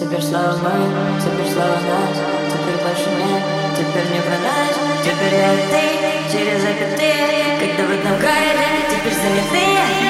Теперь снова мы, теперь снова нас, теперь больше нет, теперь не про нас. Теперь я и ты, через запятые, когда в этом крае, теперь заняты.